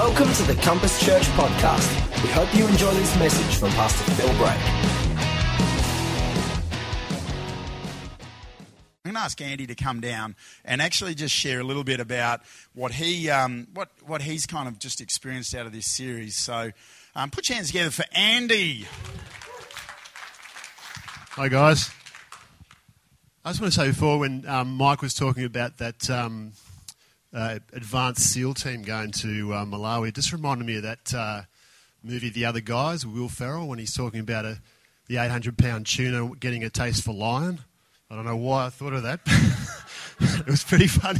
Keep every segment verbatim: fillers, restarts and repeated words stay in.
Welcome to the Compass Church podcast. We hope you enjoy this message from Pastor Phil Bray. I'm going to ask Andy to come down and actually just share a little bit about what he um, what what he's kind of just experienced out of this series. So um, put your hands together for Andy. Hi guys. I just want to say before when um, Mike was talking about that um, uh, advanced SEAL team going to uh, Malawi, it just reminded me of that uh, movie The Other Guys with Will Ferrell when he's talking about a, the eight hundred pound tuna getting a taste for lion. I don't know why I thought of that. It was pretty funny.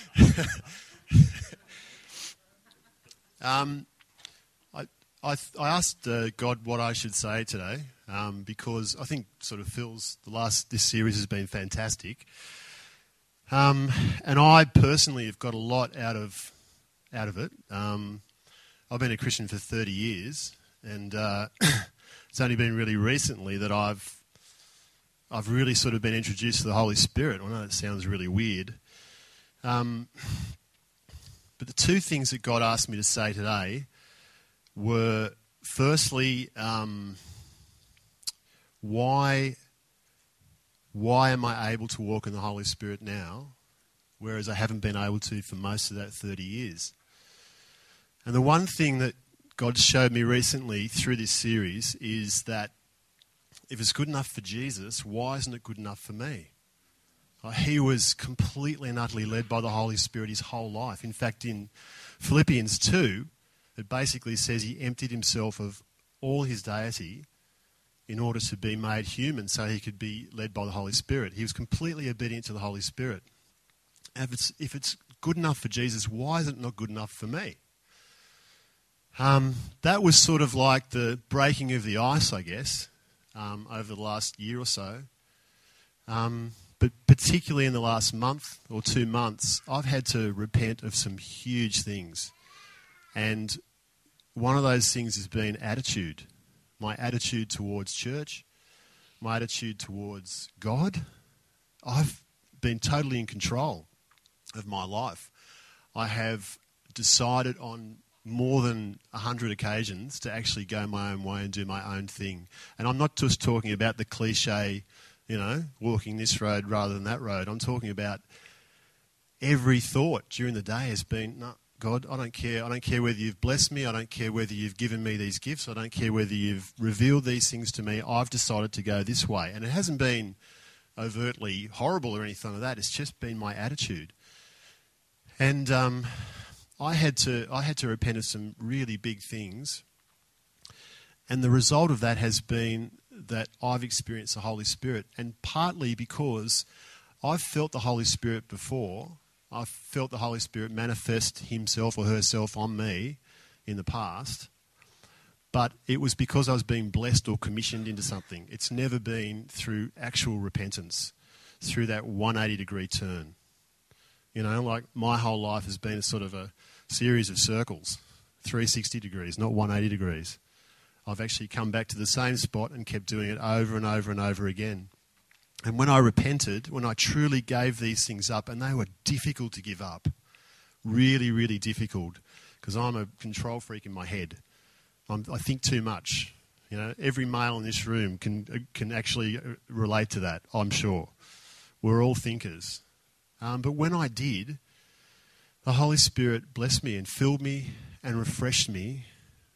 um, I, I, I asked uh, God what I should say today um, because I think sort of Phil's, the last, this series has been fantastic. Um, and I personally have got a lot out of out of it. Um, I've been a Christian for thirty years, and uh, it's only been really recently that I've I've really sort of been introduced to the Holy Spirit. I know that sounds really weird. Um, but the two things that God asked me to say today were, firstly, um, why, why am I able to walk in the Holy Spirit now, whereas I haven't been able to for most of that thirty years? And the one thing that God showed me recently through this series is that if it's good enough for Jesus, why isn't it good enough for me? He was completely and utterly led by the Holy Spirit his whole life. In fact, in Philippians two, it basically says he emptied himself of all his deity in order to be made human so he could be led by the Holy Spirit. He was completely obedient to the Holy Spirit. If it's, if it's good enough for Jesus, why is it not good enough for me? Um, that was sort of like the breaking of the ice, I guess. Um, over the last year or so. Um, but particularly in the last month or two months, I've had to repent of some huge things. And one of those things has been attitude. My attitude towards church, my attitude towards God. I've been totally in control of my life. I have decided on more than a hundred occasions to actually go my own way and do my own thing. And I'm not just talking about the cliche, you know, walking this road rather than that road. I'm talking about every thought during the day has been, no, God, I don't care. I don't care whether you've blessed me. I don't care whether you've given me these gifts. I don't care whether you've revealed these things to me. I've decided to go this way. And it hasn't been overtly horrible or anything like that. It's just been my attitude. And um I had to I had to repent of some really big things, and the result of that has been that I've experienced the Holy Spirit, and partly because I've felt the Holy Spirit before. I've felt the Holy Spirit manifest himself or herself on me in the past, but it was because I was being blessed or commissioned into something. It's never been through actual repentance, through that one hundred eighty degree turn. You know, like my whole life has been a sort of a series of circles, three hundred sixty degrees, not one hundred eighty degrees. I've actually come back to the same spot and kept doing it over and over and over again. And when I repented, when I truly gave these things up, and they were difficult to give up, really, really difficult, because I'm a control freak in my head. I'm, I think too much. You know, every male in this room can can actually relate to that, I'm sure. We're all thinkers. Um, but when I did, the Holy Spirit blessed me and filled me and refreshed me.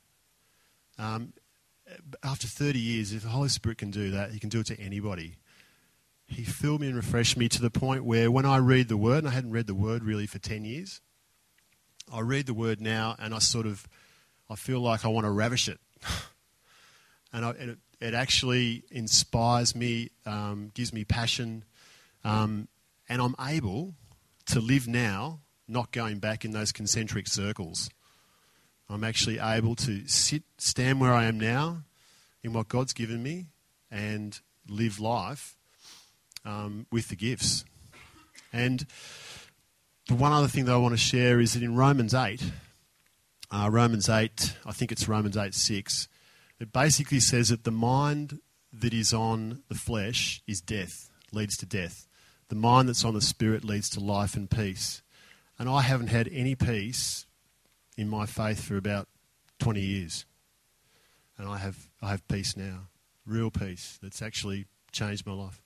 Um, after thirty years, if the Holy Spirit can do that, he can do it to anybody. He filled me and refreshed me to the point where when I read the Word, and I hadn't read the Word really for ten years, I read the Word now and I sort of, I feel like I want to ravish it. and I, it, it actually inspires me, um, gives me passion, um, and I'm able to live now, not going back in those concentric circles. I'm actually able to sit, stand where I am now in what God's given me and live life um, with the gifts. And the one other thing that I want to share is that in Romans eight, uh, Romans eight, I think it's Romans eight six, it basically says that the mind that is on the flesh is death, leads to death. The mind that's on the spirit leads to life and peace. And I haven't had any peace in my faith for about twenty years. And I have I have peace now, real peace that's actually changed my life.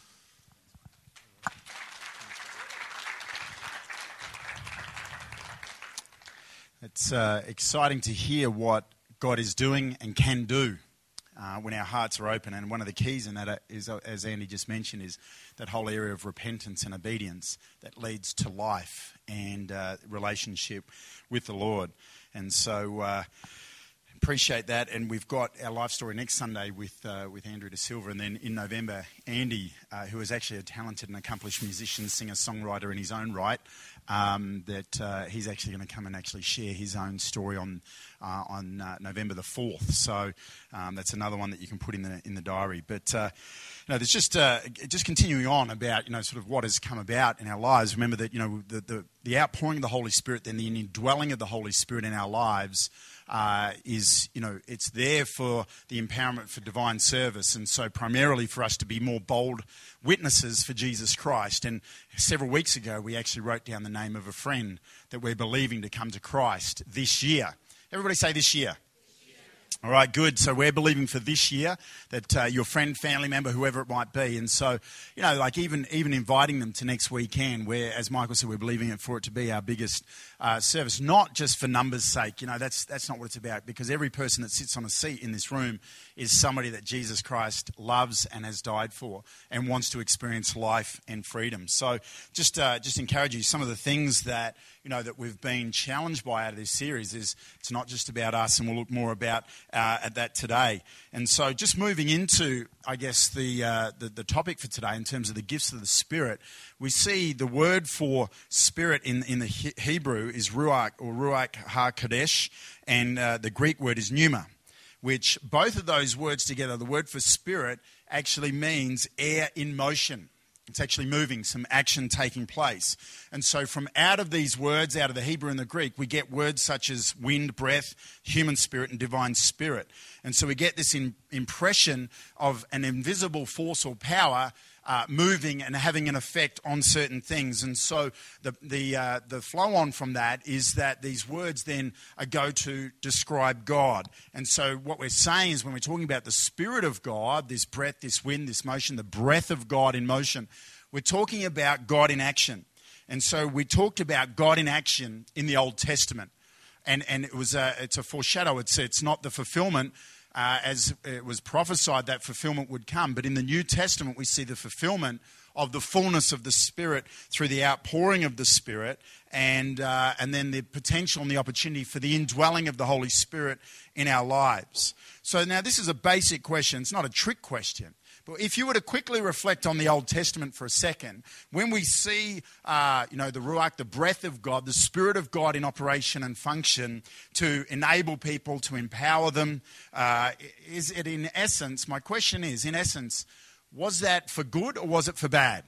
It's uh, exciting to hear what God is doing and can do uh, when our hearts are open. And one of the keys in that is, as Andy just mentioned, is that whole area of repentance and obedience that leads to life and uh, relationship with the Lord. And so uh, appreciate that. And we've got our life story next Sunday with uh, with Andrew De Silva. And then in November, Andy, uh, who is actually a talented and accomplished musician, singer, songwriter in his own right, Um, that uh, he's actually going to come and actually share his own story on uh, on uh, November the fourth. So um, that's another one that you can put in the in the diary. But uh, you know, there's just uh, just continuing on about you know sort of what has come about in our lives. Remember that you know the the, the outpouring of the Holy Spirit, then the indwelling of the Holy Spirit in our lives. Uh, is, you know, it's there for the empowerment for divine service, and so primarily for us to be more bold witnesses for Jesus Christ. And several weeks ago, we actually wrote down the name of a friend that we're believing to come to Christ this year. Everybody say this year. All right, good. So we're believing for this year that uh, your friend, family member, whoever it might be. And so, you know, like even even inviting them to next weekend, where, as Michael said, we're believing it for it to be our biggest uh, service, not just for numbers' sake. You know, that's that's not what it's about, because every person that sits on a seat in this room is somebody that Jesus Christ loves and has died for and wants to experience life and freedom. So just uh, just encourage you, some of the things that, you know, that we've been challenged by out of this series is it's not just about us, and we'll look more about uh, at that today. And so just moving into, I guess, the, uh, the the topic for today in terms of the gifts of the Spirit, we see the word for Spirit in, in the he- Hebrew is Ruach or Ruach HaKodesh, and uh, the Greek word is pneuma, which both of those words together, the word for Spirit actually means air in motion. It's actually moving, some action taking place. And so from out of these words, out of the Hebrew and the Greek, we get words such as wind, breath, human spirit, and divine spirit. And so we get this in, impression of an invisible force or power uh, moving and having an effect on certain things. And so the the uh, the flow on from that is that these words then are go to describe God. And so what we're saying is when we're talking about the Spirit of God, this breath, this wind, this motion, the breath of God in motion, we're talking about God in action. And so we talked about God in action in the Old Testament. And and it was a, it's a foreshadow. It's, it's not the fulfillment. Uh, as it was prophesied that fulfillment would come. But in the New Testament, we see the fulfillment of the fullness of the Spirit through the outpouring of the Spirit, and uh, and then the potential and the opportunity for the indwelling of the Holy Spirit in our lives. So now this is a basic question. It's not a trick question. But if you were to quickly reflect on the Old Testament for a second, when we see, uh, you know, the Ruach, the breath of God, the Spirit of God in operation and function to enable people, to empower them, uh, is it in essence, my question is, in essence, was that for good or was it for bad?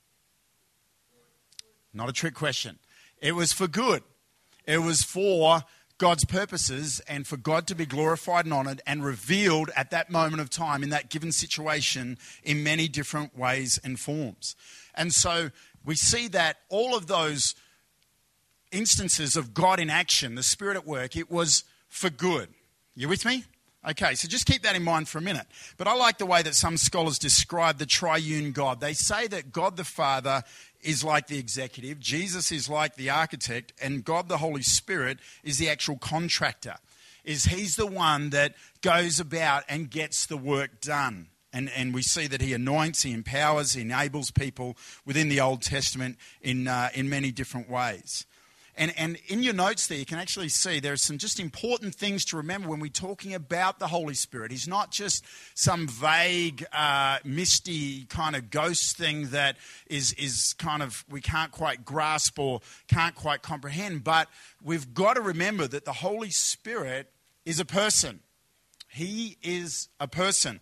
Not a trick question. It was for good. It was for God's purposes and for God to be glorified and honoured and revealed at that moment of time in that given situation in many different ways and forms. And so we see that all of those instances of God in action, the Spirit at work, it was for good. You with me? Okay, so just keep that in mind for a minute. But I like the way that some scholars describe the triune God. They say that God the Father is like the executive, Jesus is like the architect, and God the Holy Spirit is the actual contractor. Is He's the one that goes about and gets the work done. And, and we see that He anoints, He empowers, He enables people within the Old Testament in uh, in many different ways. And, and in your notes there, you can actually see there are some just important things to remember when we're talking about the Holy Spirit. He's not just some vague, uh, misty kind of ghost thing that is, is kind of we can't quite grasp or can't quite comprehend. But we've got to remember that the Holy Spirit is a person. He is a person.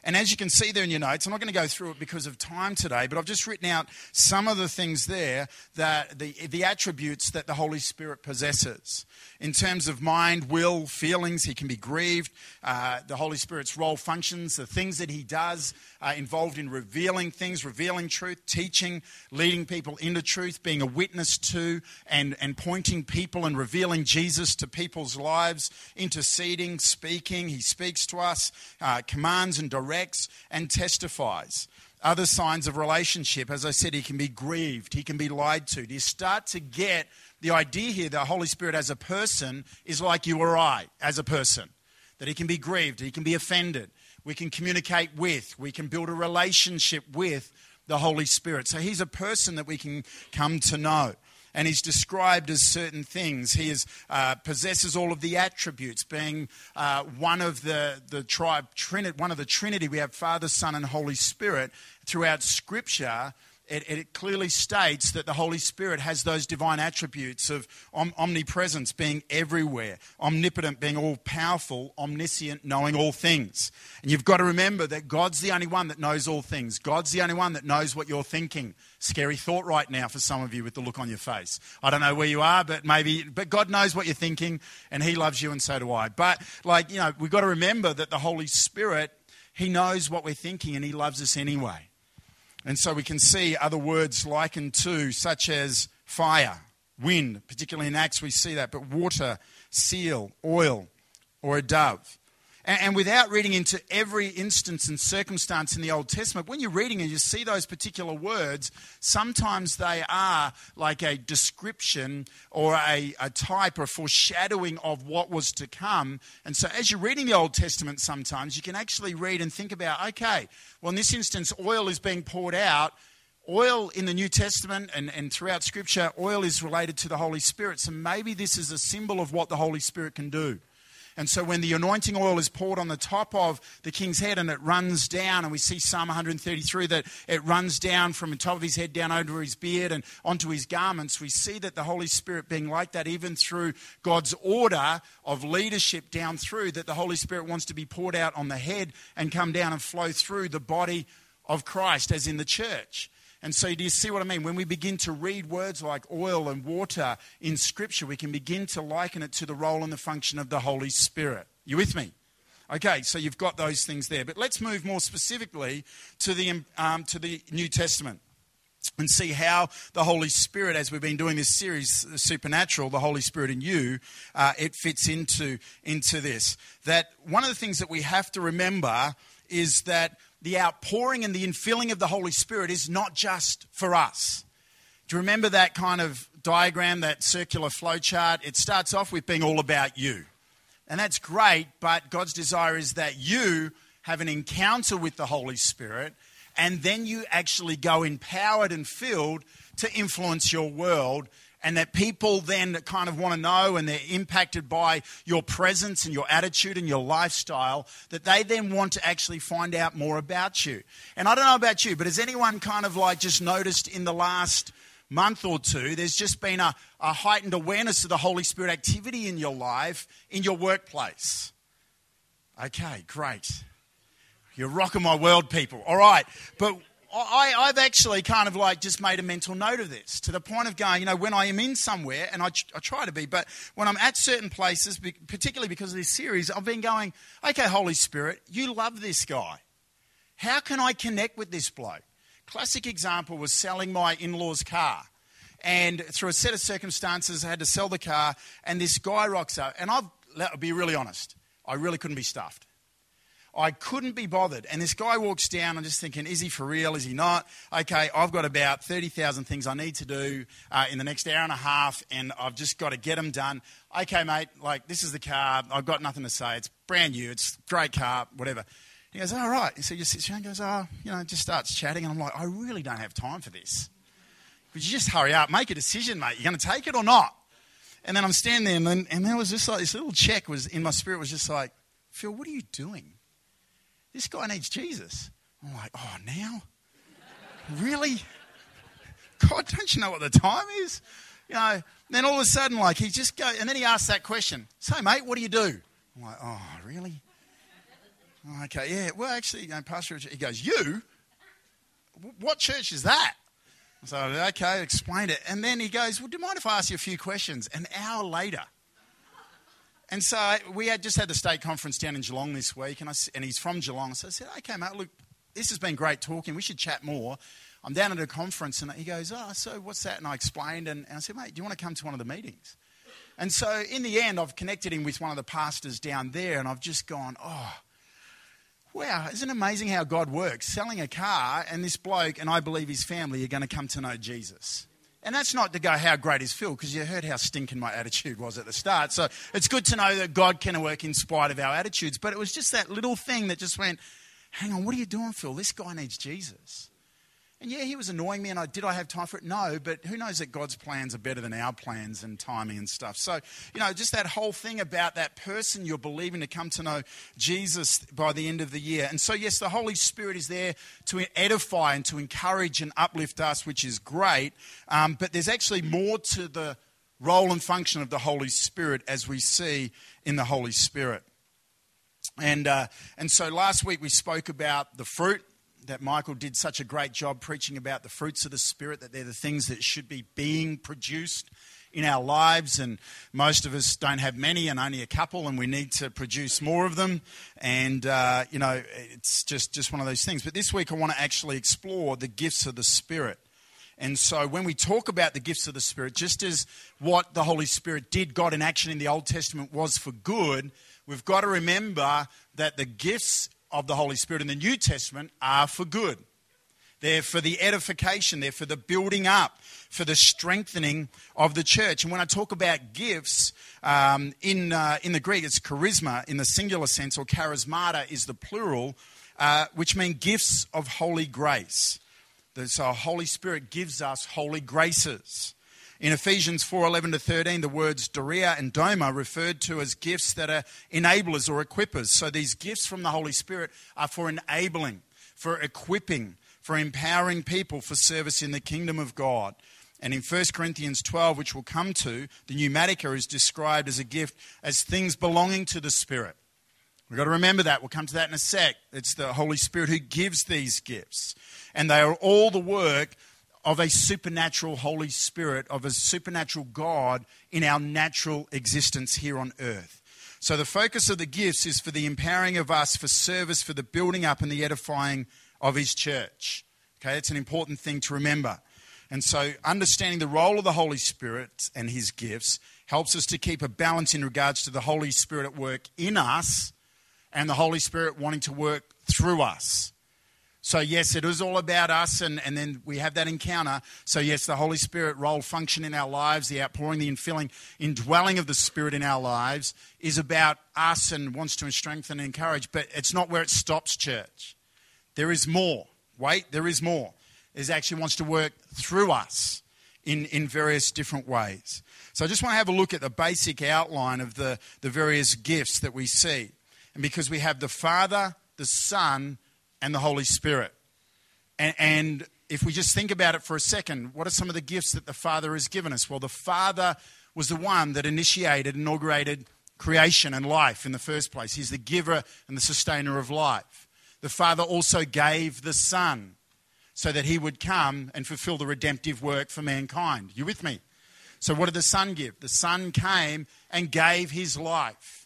And as you can see there in your notes, I'm not going to go through it because of time today, but I've just written out some of the things there, that the, the attributes that the Holy Spirit possesses. In terms of mind, will, feelings, he can be grieved. Uh, the Holy Spirit's role functions, the things that he does uh, involved in revealing things, revealing truth, teaching, leading people into truth, being a witness to and, and pointing people and revealing Jesus to people's lives, interceding, speaking. He speaks to us, uh, commands and directs, and testifies. Other signs of relationship, as I said, he can be grieved, he can be lied to. Do you start to get the idea here that the Holy Spirit as a person is like you or I as a person? That he can be grieved, he can be offended, we can communicate with, we can build a relationship with the Holy Spirit. So he's a person that we can come to know. And he's described as certain things. He is, uh, possesses all of the attributes, being uh, one of the, the tribe, Trinity, one of the Trinity. We have Father, Son, and Holy Spirit. Throughout Scripture, it, it clearly states that the Holy Spirit has those divine attributes of om- omnipresence, being everywhere, omnipotent, being all-powerful, omniscient, knowing all things. And you've got to remember that God's the only one that knows all things. God's the only one that knows what you're thinking. Scary thought right now for some of you with the look on your face. I don't know where you are, but maybe, but God knows what you're thinking, and he loves you, and so do I. But, like, you know, we've got to remember that the Holy Spirit, he knows what we're thinking, and he loves us anyway. And so we can see other words likened to, such as fire, wind, particularly in Acts we see that, but water, seal, oil, or a dove. And, and without reading into every instance and circumstance in the Old Testament, when you're reading and you see those particular words, sometimes they are like a description or a, a type or foreshadowing of what was to come. And so as you're reading the Old Testament sometimes, you can actually read and think about, okay, well, in this instance, oil is being poured out. Oil in the New Testament and, and throughout Scripture, oil is related to the Holy Spirit. So maybe this is a symbol of what the Holy Spirit can do. And so when the anointing oil is poured on the top of the king's head and it runs down, and we see Psalm one thirty-three that it runs down from the top of his head down over his beard and onto his garments, we see that the Holy Spirit being like that even through God's order of leadership down through, that the Holy Spirit wants to be poured out on the head and come down and flow through the body of Christ, as in the church. And so do you see what I mean? When we begin to read words like oil and water in Scripture, we can begin to liken it to the role and the function of the Holy Spirit. You with me? Okay, so you've got those things there. But let's move more specifically to the, um, to the New Testament and see how the Holy Spirit, as we've been doing this series, Supernatural, the Holy Spirit in you, uh, it fits into, into this. That one of the things that we have to remember is that the outpouring and the infilling of the Holy Spirit is not just for us. Do you remember that kind of diagram, that circular flow chart? It starts off with being all about you. And that's great, but God's desire is that you have an encounter with the Holy Spirit, and then you actually go empowered and filled to influence your world, and that people then kind of want to know, and they're impacted by your presence and your attitude and your lifestyle, that they then want to actually find out more about you. And I don't know about you, but has anyone kind of like just noticed in the last month or two, there's just been a, a heightened awareness of the Holy Spirit activity in your life, in your workplace? Okay, great. You're rocking my world, people. All right, but I, I've actually kind of like just made a mental note of this, to the point of going, you know, when I am in somewhere, and I, I try to be, but when I'm at certain places, particularly because of this series, I've been going, okay, Holy Spirit, you love this guy. How can I connect with this bloke? Classic example was selling my in-laws' car. And through a set of circumstances, I had to sell the car, and this guy rocks up. And I'll be really honest, I really couldn't be stuffed. I couldn't be bothered. And this guy walks down. I'm just thinking, is he for real? Is he not? Okay, I've got about thirty thousand things I need to do uh, in the next hour and a half, and I've just got to get them done. Okay, mate, like, this is the car. I've got nothing to say. It's brand new. It's a great car, whatever. He goes, all right. So he just sits down and goes, oh, you know, just starts chatting. And I'm like, I really don't have time for this. Could you just hurry up? Make a decision, mate. You're going to take it or not? And then I'm standing there, and then, and there was just like this little check was in my spirit was just like, Phil, what are you doing? This guy needs Jesus. I'm like, oh, now? Really? God, don't you know what the time is? You know, then all of a sudden, like, he just goes, and then he asks that question. So, mate, what do you do? I'm like, oh, really? Okay, yeah. Well, actually, you know, Pastor Richard, he goes, you? What church is that? So, okay, explained it. And then he goes, well, do you mind if I ask you a few questions? An hour later. And so we had just had the state conference down in Geelong this week, and, I, and he's from Geelong. So I said, okay, mate, look, this has been great talking. We should chat more. I'm down at a conference, and he goes, oh, so what's that? And I explained, and, and I said, mate, do you want to come to one of the meetings? And so in the end, I've connected him with one of the pastors down there, and I've just gone, oh, wow, isn't it amazing how God works? Selling a car, and this bloke, and I believe his family, are going to come to know Jesus. And that's not to go, how great is Phil, because you heard how stinking my attitude was at the start. So it's good to know that God can work in spite of our attitudes. But it was just that little thing that just went, hang on, what are you doing, Phil? This guy needs Jesus. And yeah, he was annoying me, and I did I have time for it? No, but who knows that God's plans are better than our plans and timing and stuff. So, you know, just that whole thing about that person you're believing to come to know Jesus by the end of the year. And so, yes, the Holy Spirit is there to edify and to encourage and uplift us, which is great. Um, but there's actually more to the role and function of the Holy Spirit as we see in the Holy Spirit. And, uh, and so last week we spoke about the fruit. That Michael did such a great job preaching about the fruits of the Spirit, that they're the things that should be being produced in our lives, and most of us don't have many and only a couple, and we need to produce more of them. And, uh, you know, it's just, just one of those things. But this week I want to actually explore the gifts of the Spirit. And so when we talk about the gifts of the Spirit, just as what the Holy Spirit did, God in action in the Old Testament, was for good, we've got to remember that the gifts of the Holy Spirit in the New Testament are for good. They're for the edification, they're for the building up, for the strengthening of the church. And when I talk about gifts, um, in uh, in the Greek it's charisma in the singular sense, or charismata is the plural, uh, which mean gifts of holy grace. So the Holy Spirit gives us holy graces. In Ephesians four eleven to thirteen, the words doria and doma referred to as gifts that are enablers or equippers. So these gifts from the Holy Spirit are for enabling, for equipping, for empowering people for service in the kingdom of God. And in First Corinthians twelve, which we'll come to, the pneumatica is described as a gift as things belonging to the Spirit. We've got to remember that. We'll come to that in a sec. It's the Holy Spirit who gives these gifts. And they are all the work of a supernatural Holy Spirit, of a supernatural God in our natural existence here on earth. So the focus of the gifts is for the empowering of us for service, for the building up and the edifying of His church. Okay, it's an important thing to remember. And so understanding the role of the Holy Spirit and His gifts helps us to keep a balance in regards to the Holy Spirit at work in us and the Holy Spirit wanting to work through us. So yes, it is all about us, and, and then we have that encounter. So yes, the Holy Spirit role, function in our lives, the outpouring, the infilling, indwelling of the Spirit in our lives is about us and wants to strengthen and encourage. But it's not where it stops, church. There is more. Wait, there is more. It actually wants to work through us in, in various different ways. So I just want to have a look at the basic outline of the, the various gifts that we see. And because we have the Father, the Son, and the Holy Spirit. And, and if we just think about it for a second, what are some of the gifts that the Father has given us? Well, the Father was the one that initiated, inaugurated creation and life in the first place. He's the giver and the sustainer of life. The Father also gave the Son so that He would come and fulfill the redemptive work for mankind. You with me? So what did the Son give? The Son came and gave His life.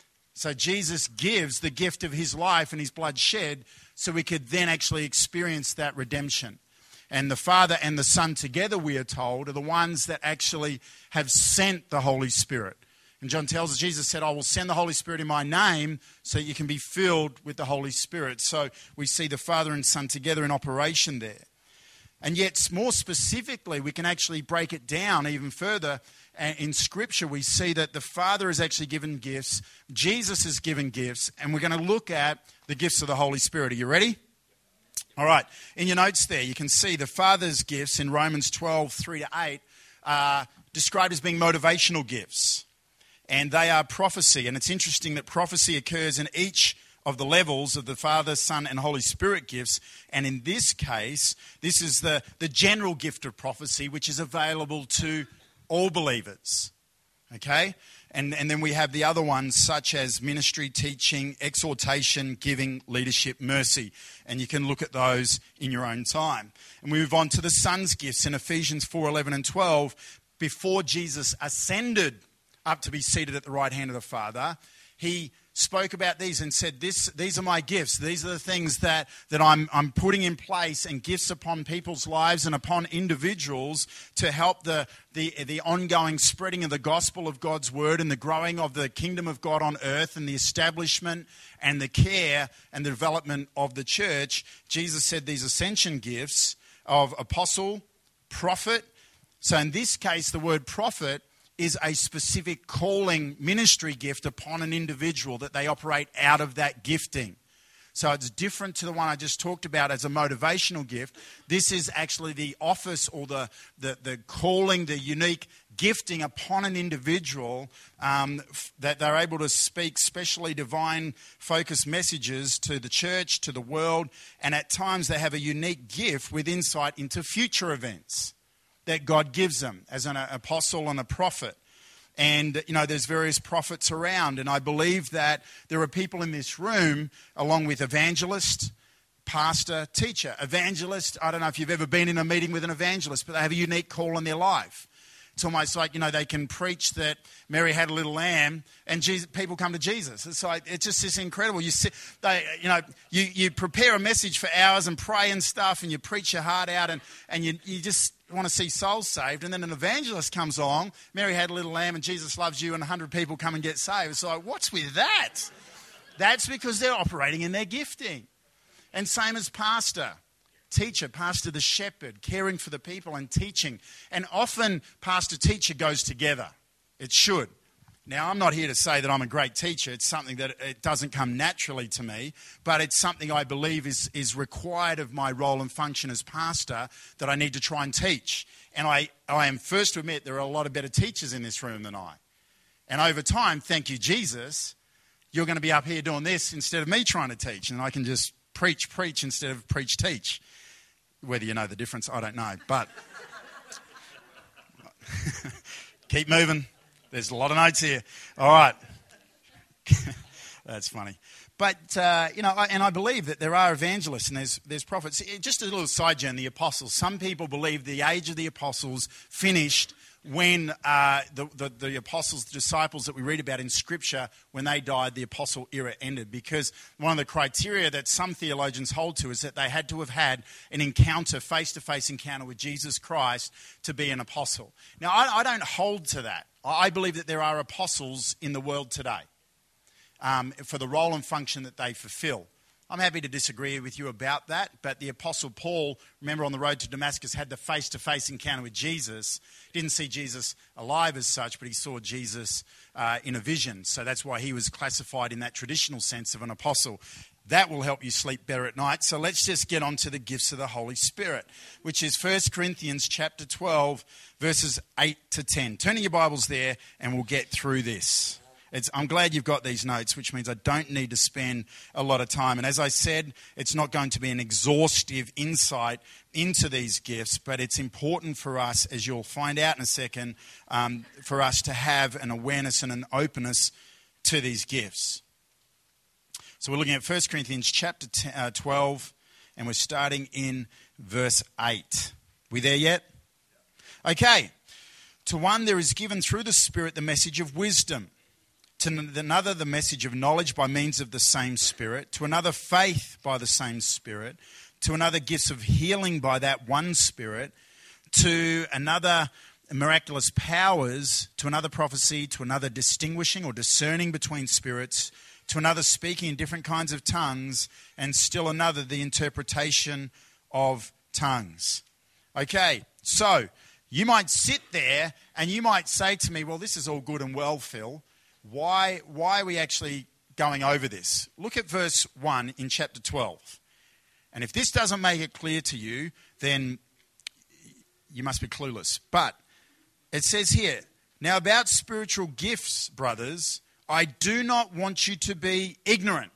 So Jesus gives the gift of His life and His blood shed so we could then actually experience that redemption. And the Father and the Son together, we are told, are the ones that actually have sent the Holy Spirit. And John tells us, Jesus said, I will send the Holy Spirit in my name so you can be filled with the Holy Spirit. So we see the Father and Son together in operation there. And yet, more specifically, we can actually break it down even further. In Scripture, we see that the Father has actually given gifts, Jesus has given gifts, and we're going to look at the gifts of the Holy Spirit. Are you ready? All right. In your notes there, you can see the Father's gifts in Romans twelve, three to eight are described as being motivational gifts. And they are prophecy. And it's interesting that prophecy occurs in each of the levels of the Father, Son, and Holy Spirit gifts. And in this case, this is the, the general gift of prophecy, which is available to all believers. Okay? And, and then we have the other ones such as ministry, teaching, exhortation, giving, leadership, mercy. And you can look at those in your own time. And we move on to the Son's gifts in Ephesians four, eleven and twelve. Before Jesus ascended up to be seated at the right hand of the Father, he spoke about these and said, "This, these are my gifts. These are the things that, that I'm, I'm putting in place, and gifts upon people's lives and upon individuals to help the, the, the ongoing spreading of the gospel of God's word and the growing of the kingdom of God on earth and the establishment and the care and the development of the church." Jesus said these ascension gifts of apostle, prophet. So in this case, the word prophet is a specific calling ministry gift upon an individual that they operate out of that gifting. So it's different to the one I just talked about as a motivational gift. This is actually the office or the, the, the calling, the unique gifting upon an individual um, f- that they're able to speak specially divine focused messages to the church, to the world, and at times they have a unique gift with insight into future events that God gives them as an apostle and a prophet. And, you know, there's various prophets around. And I believe that there are people in this room, along with evangelist, pastor, teacher. Evangelist, I don't know if you've ever been in a meeting with an evangelist, but they have a unique call in their life. It's almost like, you know, they can preach that Mary had a little lamb and Jesus, people come to Jesus. It's like, it's just this incredible. You sit, they, you know, you, you prepare a message for hours and pray and stuff and you preach your heart out and, and you, you just want to see souls saved. And then an evangelist comes along, Mary had a little lamb and Jesus loves you, and a hundred people come and get saved. It's like, what's with that? That's because they're operating in their gifting. And same as pastor. Teacher, pastor the shepherd, caring for the people and teaching. And often pastor-teacher goes together. It should. Now, I'm not here to say that I'm a great teacher. It's something that it doesn't come naturally to me, but it's something I believe is, is required of my role and function as pastor that I need to try and teach. And I, I am first to admit there are a lot of better teachers in this room than I. And over time, thank you, Jesus, you're going to be up here doing this instead of me trying to teach. And I can just preach, preach instead of preach, teach. Whether you know the difference, I don't know. But keep moving. There's a lot of notes here. All right. That's funny. But, uh, you know, I, and I believe that there are evangelists and there's, there's prophets. Just a little side journey, the apostles. Some people believe the age of the apostles finished when uh, the, the, the apostles, the disciples that we read about in Scripture, when they died, the apostle era ended. Because one of the criteria that some theologians hold to is that they had to have had an encounter, face-to-face encounter with Jesus Christ to be an apostle. Now, I, I don't hold to that. I believe that there are apostles in the world today um, for the role and function that they fulfill. I'm happy to disagree with you about that, but the Apostle Paul, remember on the road to Damascus, had the face-to-face encounter with Jesus. He didn't see Jesus alive as such, but he saw Jesus uh, in a vision. So that's why he was classified in that traditional sense of an apostle. That will help you sleep better at night. So let's just get on to the gifts of the Holy Spirit, which is First Corinthians chapter twelve, verses eight to ten. Turn in your Bibles there and we'll get through this. It's, I'm glad you've got these notes, which means I don't need to spend a lot of time. And as I said, it's not going to be an exhaustive insight into these gifts, but it's important for us, as you'll find out in a second, um, for us to have an awareness and an openness to these gifts. So we're looking at First Corinthians chapter twelve, and we're starting in verse eight. We there yet? Okay. To one there is given through the Spirit the message of wisdom. To another, the message of knowledge by means of the same Spirit. To another, faith by the same Spirit. To another, gifts of healing by that one Spirit. To another, miraculous powers. To another, prophecy. To another, distinguishing or discerning between spirits. To another, speaking in different kinds of tongues. And still another, the interpretation of tongues. Okay, so you might sit there and you might say to me, well, this is all good and well, Phil. Why, why are we actually going over this? Look at verse one in chapter twelve. And if this doesn't make it clear to you, then you must be clueless. But it says here, now about spiritual gifts, brothers, I do not want you to be ignorant.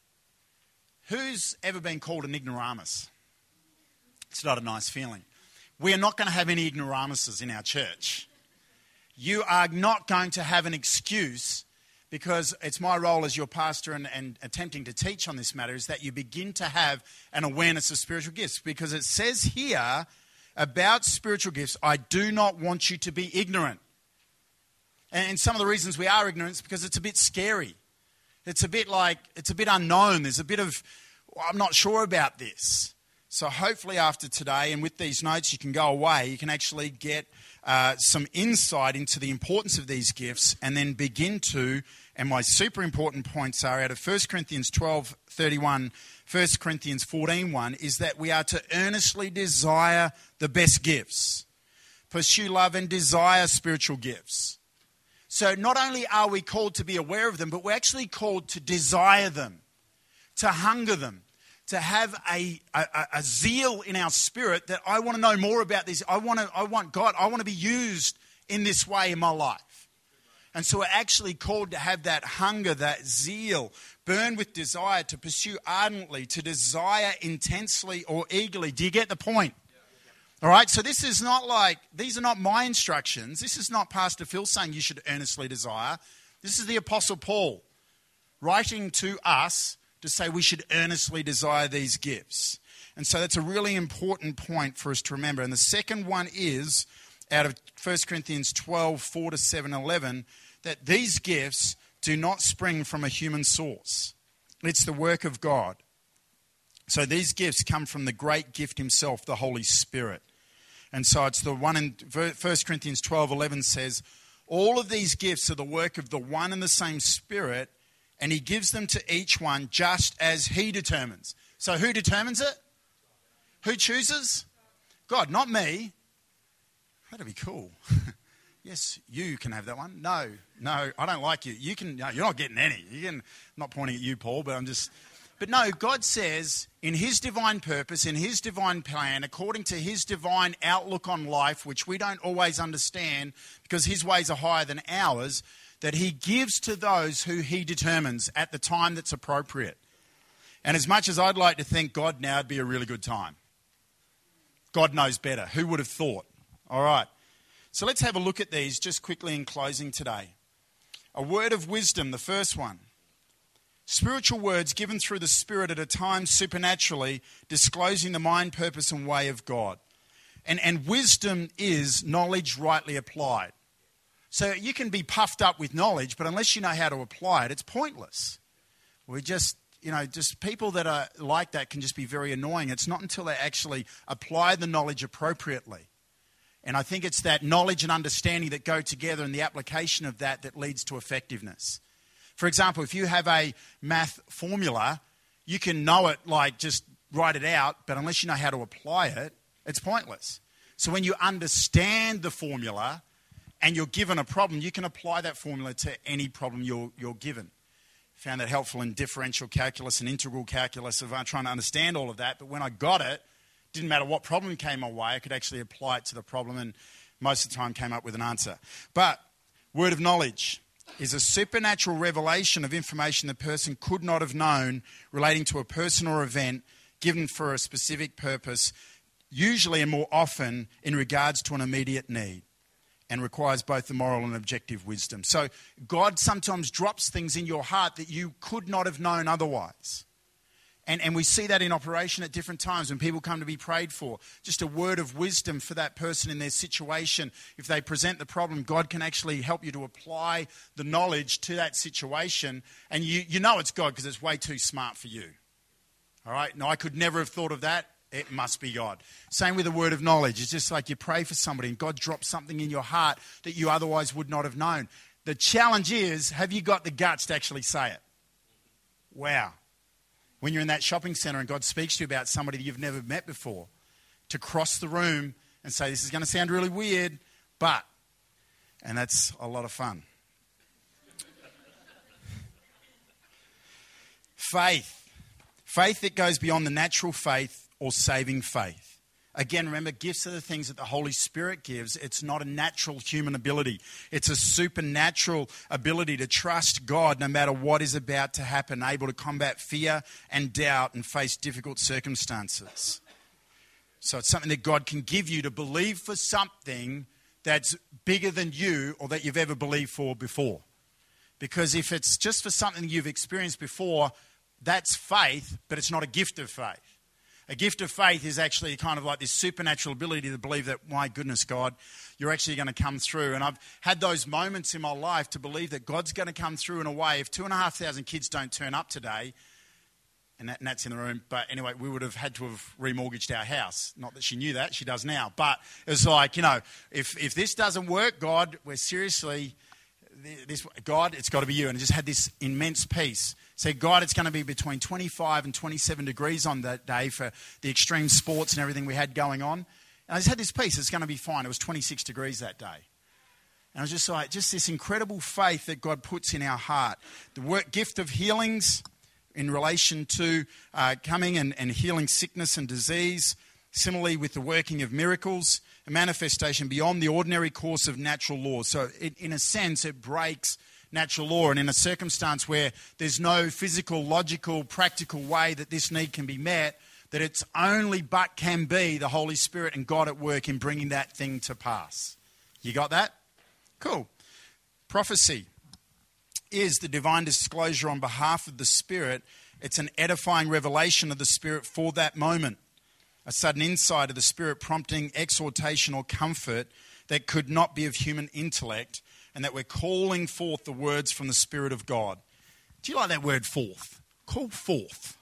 Who's ever been called an ignoramus? It's not a nice feeling. We are not going to have any ignoramuses in our church. you are not going to have an excuse, because it's my role as your pastor and, and attempting to teach on this matter, is that you begin to have an awareness of spiritual gifts. Because it says here about spiritual gifts, I do not want you to be ignorant. And some of the reasons we are ignorant is because it's a bit scary. It's a bit like, it's a bit unknown. There's a bit of, well, I'm not sure about this. So hopefully after today and with these notes, you can go away, you can actually get uh, some insight into the importance of these gifts, and then begin to, and my super important points are out of First Corinthians twelve thirty-one, First Corinthians fourteen one, is that we are to earnestly desire the best gifts, pursue love and desire spiritual gifts. So not only are we called to be aware of them, but we're actually called to desire them, to hunger them, to have a, a, a zeal in our spirit that I want to know more about this. I want to, I want God, I want to be used in this way in my life. And so we're actually called to have that hunger, that zeal, burn with desire, to pursue ardently, to desire intensely or eagerly. Do you get the point? All right, so this is not like, these are not my instructions. This is not Pastor Phil saying you should earnestly desire. This is the Apostle Paul writing to us to say we should earnestly desire these gifts. And so that's a really important point for us to remember. And the second one is, out of First Corinthians twelve, four to seven, eleven, that these gifts do not spring from a human source. It's the work of God. So these gifts come from the great gift himself, the Holy Spirit. And so it's the one in First Corinthians twelve, eleven says, all of these gifts are the work of the one and the same Spirit, and he gives them to each one just as he determines. So who determines it? Who chooses? God, not me. That'd be cool. Yes, you can have that one. No, no, I don't like you. You can. No, you're not getting any. You can. I'm not pointing at you, Paul, but I'm just. But no, God says in his divine purpose, in his divine plan, according to his divine outlook on life, which we don't always understand because his ways are higher than ours, that he gives to those who he determines at the time that's appropriate. And as much as I'd like to think God now would be a really good time, God knows better. Who would have thought? All right. So let's have a look at these just quickly in closing today. A word of wisdom, the first one. Spiritual words given through the Spirit at a time supernaturally, disclosing the mind, purpose and way of God. And, and wisdom is knowledge rightly applied. So you can be puffed up with knowledge, but unless you know how to apply it, it's pointless. We just, you know, just people that are like that can just be very annoying. It's not until they actually apply the knowledge appropriately. And I think it's that knowledge and understanding that go together and the application of that that leads to effectiveness. For example, if you have a math formula, you can know it, like just write it out, but unless you know how to apply it, it's pointless. So when you understand the formula and you're given a problem, you can apply that formula to any problem you're, you're given. Found that helpful in differential calculus and integral calculus of uh, trying to understand all of that. But when I got it, didn't matter what problem came my way, I could actually apply it to the problem and most of the time came up with an answer. But word of knowledge is a supernatural revelation of information the person could not have known relating to a person or event given for a specific purpose, usually and more often in regards to an immediate need, and requires both the moral and objective wisdom. So God sometimes drops things in your heart that you could not have known otherwise. And, and we see that in operation at different times when people come to be prayed for. Just a word of wisdom for that person in their situation. If they present the problem, God can actually help you to apply the knowledge to that situation. And you, you know it's God because it's way too smart for you. All right? No, I could never have thought of that. It must be God. Same with a word of knowledge. It's just like you pray for somebody and God drops something in your heart that you otherwise would not have known. The challenge is, have you got the guts to actually say it? Wow. When you're in that shopping centre and God speaks to you about somebody that you've never met before, to cross the room and say, this is going to sound really weird, but, and that's a lot of fun. Faith. Faith that goes beyond the natural faith or saving faith. Again, remember, gifts are the things that the Holy Spirit gives. It's not a natural human ability. It's a supernatural ability to trust God no matter what is about to happen, able to combat fear and doubt and face difficult circumstances. So it's something that God can give you to believe for something that's bigger than you or that you've ever believed for before. Because if it's just for something you've experienced before, that's faith, but it's not a gift of faith. A gift of faith is actually kind of like this supernatural ability to believe that, my goodness, God, you're actually going to come through. And I've had those moments in my life to believe that God's going to come through in a way. If two and a half thousand kids don't turn up today, and, that, and that's in the room, but anyway, we would have had to have remortgaged our house. Not that she knew that, she does now. But it was like, you know, if, if this doesn't work, God, we're seriously... This, God, it's got to be you. And I just had this immense peace. Said, God, it's going to be between twenty-five and twenty-seven degrees on that day for the extreme sports and everything we had going on. And I just had this peace. It's going to be fine. It was twenty-six degrees that day. And I was just like, just this incredible faith that God puts in our heart. The work, gift of healings in relation to uh, coming and, and healing sickness and disease. Similarly with the working of miracles, a manifestation beyond the ordinary course of natural law. So it, in a sense, it breaks natural law. And in a circumstance where there's no physical, logical, practical way that this need can be met, that it's only but can be the Holy Spirit and God at work in bringing that thing to pass. You got that? Cool. Prophecy is the divine disclosure on behalf of the Spirit. It's an edifying revelation of the Spirit for that moment. A sudden insight of the Spirit prompting exhortation or comfort that could not be of human intellect, and that we're calling forth the words from the Spirit of God. Do you like that word, forth? Call forth.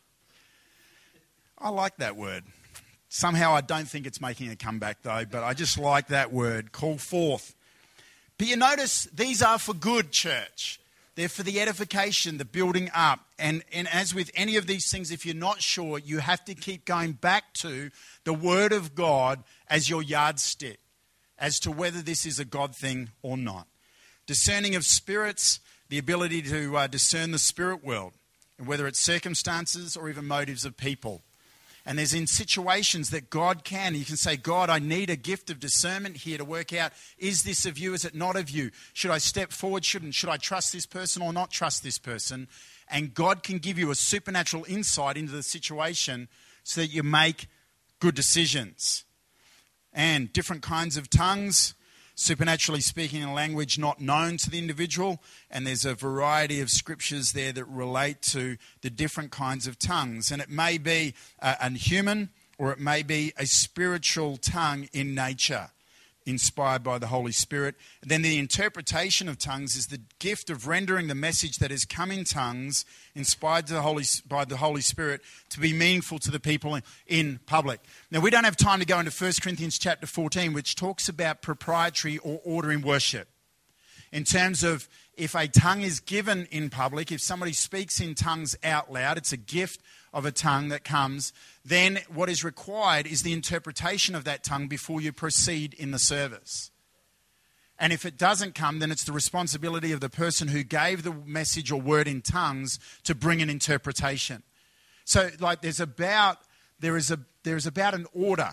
I like that word. Somehow I don't think it's making a comeback though, but I just like that word, call forth. But you notice these are for good, church. They're for the edification, the building up. And, and as with any of these things, if you're not sure, you have to keep going back to the Word of God as your yardstick as to whether this is a God thing or not. Discerning of spirits, the ability to uh, discern the spirit world, and whether it's circumstances or even motives of people. And there's in situations that God can, you can say, God, I need a gift of discernment here to work out, is this of you, is it not of you? Should I step forward, shouldn't? Should I trust this person or not trust this person? And God can give you a supernatural insight into the situation so that you make good decisions. And different kinds of tongues, supernaturally speaking in a language not known to the individual. And there's a variety of scriptures there that relate to the different kinds of tongues. And it may be a, a human or it may be a spiritual tongue in nature, inspired by the Holy Spirit. And then the interpretation of tongues is the gift of rendering the message that has come in tongues, inspired to the Holy, by the Holy Spirit, to be meaningful to the people in, in public. Now, we don't have time to go into First Corinthians chapter fourteen, which talks about proprietary or order in worship. In terms of if a tongue is given in public, if somebody speaks in tongues out loud, it's a gift of a tongue that comes, then what is required is the interpretation of that tongue before you proceed in the service. And if it doesn't come, then it's the responsibility of the person who gave the message or word in tongues to bring an interpretation. So, like, there's about there is a there is about an order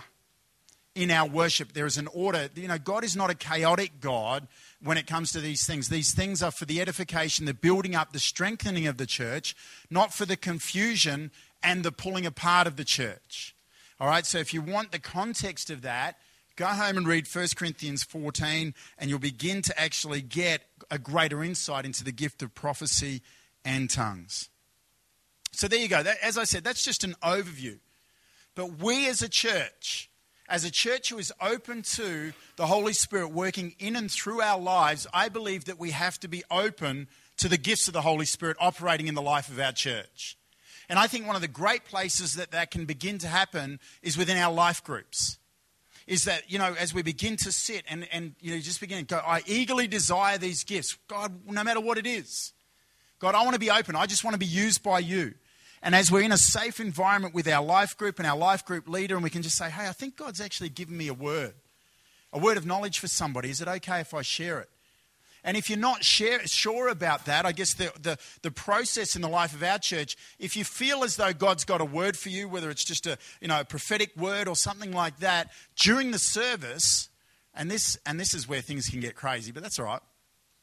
in our worship. There is an order. You know, God is not a chaotic God when it comes to these things. These things are for the edification, the building up, the strengthening of the church, not for the confusion and the pulling apart of the church. All right, so if you want the context of that, go home and read First Corinthians fourteen and you'll begin to actually get a greater insight into the gift of prophecy and tongues. So there you go. That, as I said, that's just an overview. But we as a church, as a church who is open to the Holy Spirit working in and through our lives, I believe that we have to be open to the gifts of the Holy Spirit operating in the life of our church. And I think one of the great places that that can begin to happen is within our life groups. Is that, you know, as we begin to sit and, and you know, just begin to go, I eagerly desire these gifts. God, no matter what it is. God, I want to be open. I just want to be used by you. And as we're in a safe environment with our life group and our life group leader, and we can just say, hey, I think God's actually given me a word. A word of knowledge for somebody. Is it okay if I share it? And if you're not share, sure about that, I guess the, the, the process in the life of our church, if you feel as though God's got a word for you, whether it's just a, you know, a prophetic word or something like that, during the service, and this, and this is where things can get crazy, but that's all right.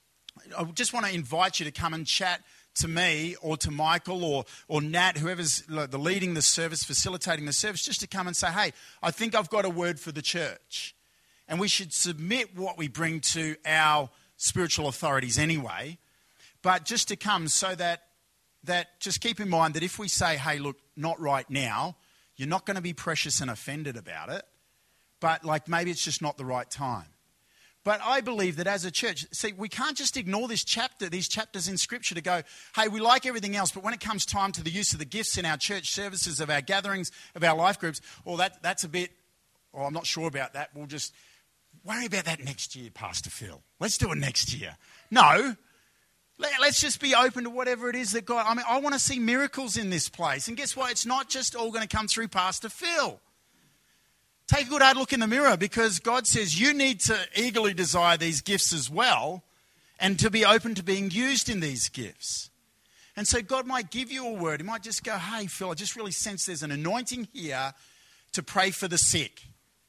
I just want to invite you to come and chat to me or to Michael or, or Nat, whoever's the leading the service, facilitating the service, just to come and say, hey, I think I've got a word for the church. And we should submit what we bring to our spiritual authorities anyway. But just to come so that, that just keep in mind that if we say, hey, look, not right now, you're not going to be precious and offended about it. But like maybe it's just not the right time. But I believe that as a church, see, we can't just ignore this chapter, these chapters in Scripture to go, hey, we like everything else, but when it comes time to the use of the gifts in our church services, of our gatherings, of our life groups, well, that, that's a bit, oh, I'm not sure about that. We'll just worry about that next year, Pastor Phil. Let's do it next year. No. Let's just be open to whatever it is that God, I mean, I want to see miracles in this place. And guess what? It's not just all going to come through Pastor Phil. Take a good hard look in the mirror, because God says you need to eagerly desire these gifts as well and to be open to being used in these gifts. And so God might give you a word. He might just go, hey, Phil, I just really sense there's an anointing here to pray for the sick.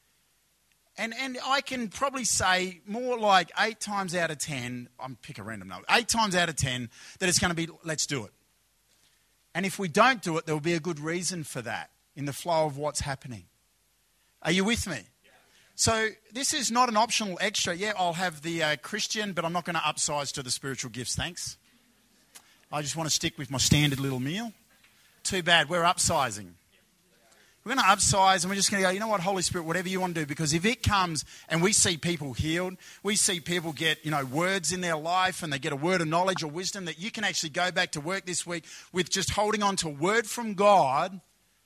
And and I can probably say more like eight times out of ten, I'm pick a random number, eight times out of ten that it's going to be, let's do it. And if we don't do it, there will be a good reason for that in the flow of what's happening. Are you with me? Yeah. So this is not an optional extra. Yeah, I'll have the uh, Christian, but I'm not going to upsize to the spiritual gifts, thanks. I just want to stick with my standard little meal. Too bad, we're upsizing. We're going to upsize and we're just going to go, you know what, Holy Spirit, whatever you want to do. Because if it comes and we see people healed, we see people get, you know, words in their life and they get a word of knowledge or wisdom that you can actually go back to work this week with just holding on to a word from God,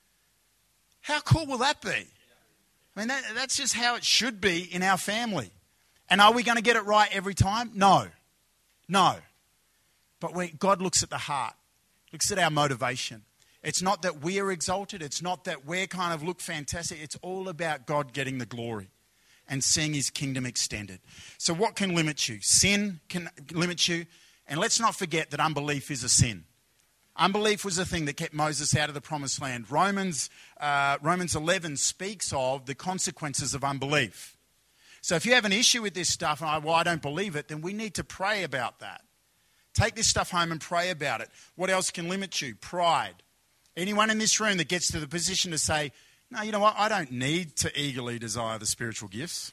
how cool will that be? I mean, that, that's just how it should be in our family. And are we going to get it right every time? No. No. But we, God looks at the heart, looks at our motivation. It's not that we're exalted. It's not that we're kind of look fantastic. It's all about God getting the glory and seeing his kingdom extended. So what can limit you? Sin can limit you. And let's not forget that unbelief is a sin. Unbelief was the thing that kept Moses out of the promised land. Romans uh, Romans eleven speaks of the consequences of unbelief. So if you have an issue with this stuff, and I, well, I don't believe it, then we need to pray about that. Take this stuff home and pray about it. What else can limit you? Pride. Anyone in this room that gets to the position to say, no, you know what, I don't need to eagerly desire the spiritual gifts,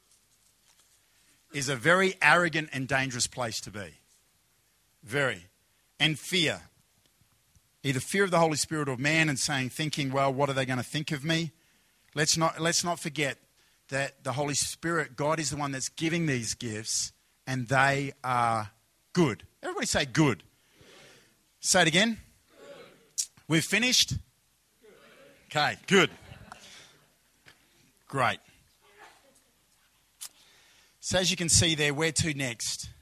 is a very arrogant and dangerous place to be. Very. And fear. Either fear of the Holy Spirit or man, and saying, thinking, well, what are they going to think of me? Let's not, let's not forget that the Holy Spirit, God is the one that's giving these gifts, and they are good. Everybody say good. Say it again. Good. We've finished? Good. Okay, good. Great. So as you can see there, where to next?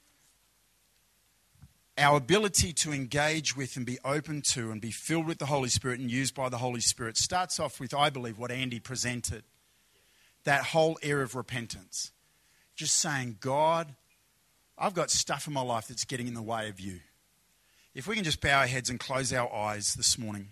Our ability to engage with and be open to and be filled with the Holy Spirit and used by the Holy Spirit starts off with, I believe, what Andy presented. That whole area of repentance. Just saying, God, I've got stuff in my life that's getting in the way of you. If we can just bow our heads and close our eyes this morning.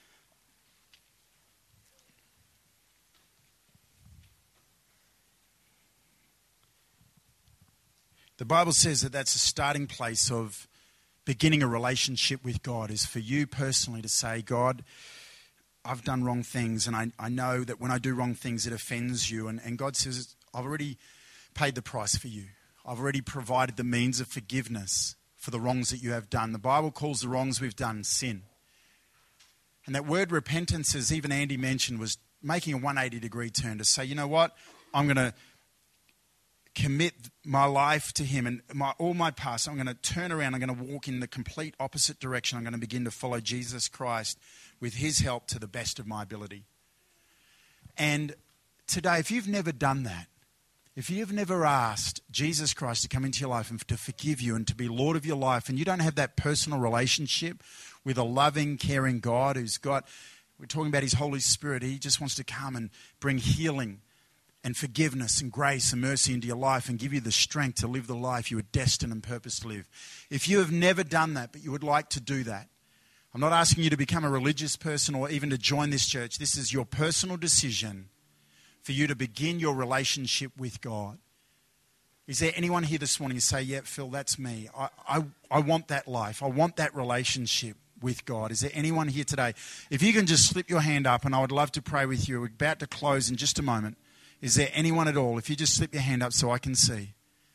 The Bible says that that's a starting place of beginning a relationship with God, is for you personally to say, God, I've done wrong things, and I, I know that when I do wrong things, it offends you. And, and God says, I've already paid the price for you. I've already provided the means of forgiveness for the wrongs that you have done. The Bible calls the wrongs we've done sin. And that word repentance, as even Andy mentioned, was making a one hundred eighty degree turn to say, you know what, I'm going to commit my life to him and my, all my past. I'm going to turn around. I'm going to walk in the complete opposite direction. I'm going to begin to follow Jesus Christ with his help to the best of my ability. And today, if you've never done that, if you've never asked Jesus Christ to come into your life and to forgive you and to be Lord of your life, and you don't have that personal relationship with a loving, caring God who's got, we're talking about his Holy Spirit, he just wants to come and bring healing and forgiveness and grace and mercy into your life and give you the strength to live the life you were destined and purposed to live. If you have never done that, but you would like to do that, I'm not asking you to become a religious person or even to join this church. This is your personal decision for you to begin your relationship with God. Is there anyone here this morning who say, yeah, Phil, that's me. I, I, I want that life. I want that relationship with God. Is there anyone here today? If you can just slip your hand up, and I would love to pray with you. We're about to close in just a moment. Is there anyone at all? If you just slip your hand up so I can see.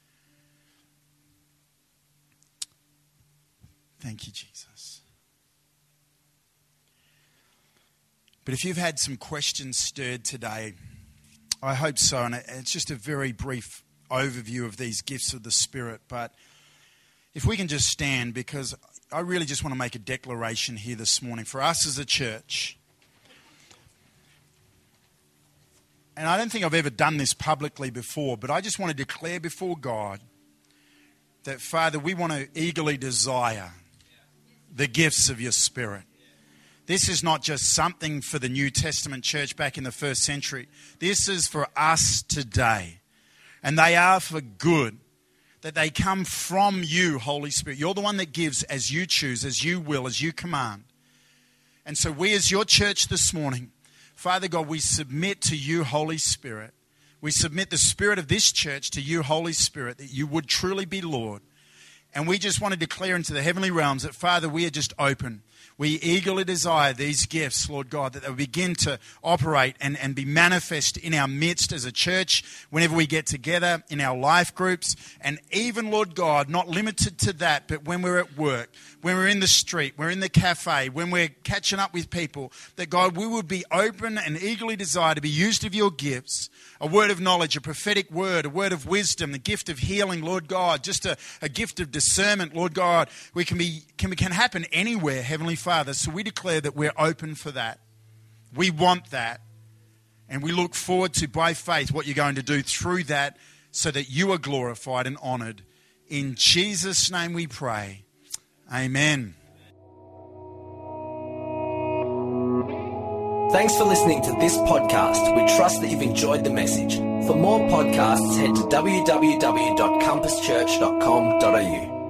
Thank you, Jesus. But if you've had some questions stirred today, I hope so. And it's just a very brief overview of these gifts of the Spirit. But if we can just stand, because I really just want to make a declaration here this morning for us as a church. And I don't think I've ever done this publicly before, but I just want to declare before God that, Father, we want to eagerly desire the gifts of your Spirit. This is not just something for the New Testament church back in the first century. This is for us today. And they are for good, that they come from you, Holy Spirit. You're the one that gives as you choose, as you will, as you command. And so we as your church this morning, Father God, we submit to you, Holy Spirit. We submit the spirit of this church to you, Holy Spirit, that you would truly be Lord. And we just want to declare into the heavenly realms that, Father, we are just open. We eagerly desire these gifts, Lord God, that they will begin to operate and, and be manifest in our midst as a church whenever we get together, in our life groups, and even, Lord God, not limited to that, but when we're at work, when we're in the street, we're in the cafe, when we're catching up with people, that, God, we would be open and eagerly desire to be used of your gifts, a word of knowledge, a prophetic word, a word of wisdom, the gift of healing, Lord God, just a, a gift of discernment, Lord God. We can be can, can happen anywhere, Heavenly Father. So we declare that we're open for that. We want that. And we look forward to, by faith, what you're going to do through that so that you are glorified and honored. In Jesus' name we pray. Amen. Thanks for listening to this podcast. We trust that you've enjoyed the message. For more podcasts, head to w w w dot compass church dot com dot a u.